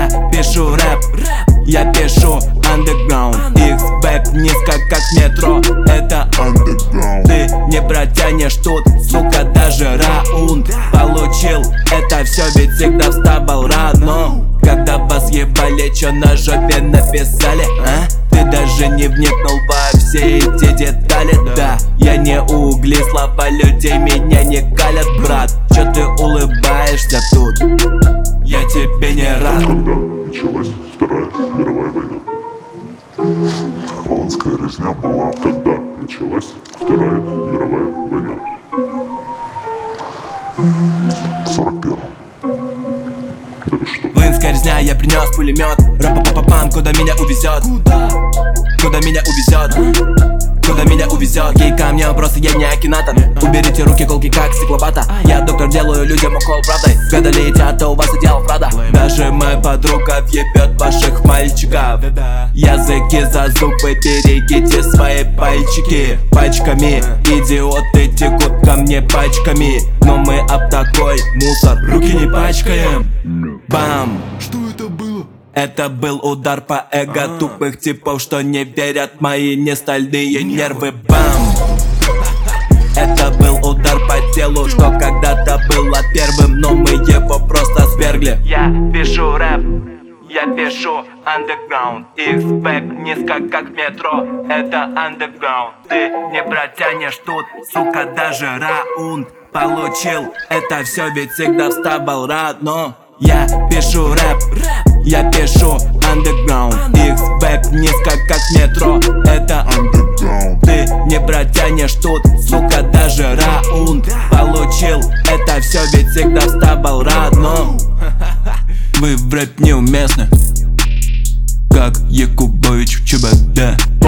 пишу рэп, я пишу underground. X-Back низко как метро, это underground. Ты не протянешь тут, сука, даже раунд. Получил это все, ведь всегда вставал рано. Когда бас ебали, чё на жопе написали, а? Ты даже не вникнул во все эти детали. Да, я не угли, слова людей меня не калят, брат. Чё ты улыбаешься тут? Я тебе не рад. Когда началась Вторая мировая война? Хвалынская резня была, когда началась Вторая мировая война. В 41-м. Волынская резня, я принес пулемет. Ра-па-па-па-пам, куда меня увезет? Куда меня увезет? Куда меня увезет? Ей ко мне вопросы, я не акинатор. Уберите руки, колки как стекловата. Я доктор, делаю людям укол правдой. Года летят, а у вас идеал правда. Даже моя подруга въебет ваших мальчиков. Языки за зубы, берегите свои пальчики. Пачками, идиоты текут ко мне пачками. Но мы об такой мусор руки не пачкаем. Бам! Что это было? Это был удар по эго тупых типов, что не верят в мои нестальные нервы. Бам! Это был удар по телу, что когда-то было первым, но мы его просто свергли. Я пишу рэп, я пишу underground. X-Back низко как метро, это underground. Ты не протянешь тут, сука, даже раунд. Получил это все, ведь всегда вставал рано. Я пишу рэп, я пишу underground. X-Back низко как метро, это Underground. ты не протянешь тут, сука, даже раунд. Получил это все, ведь всегда вставал рано. Вы в рэп неуместны, как Якубович в ЧБД.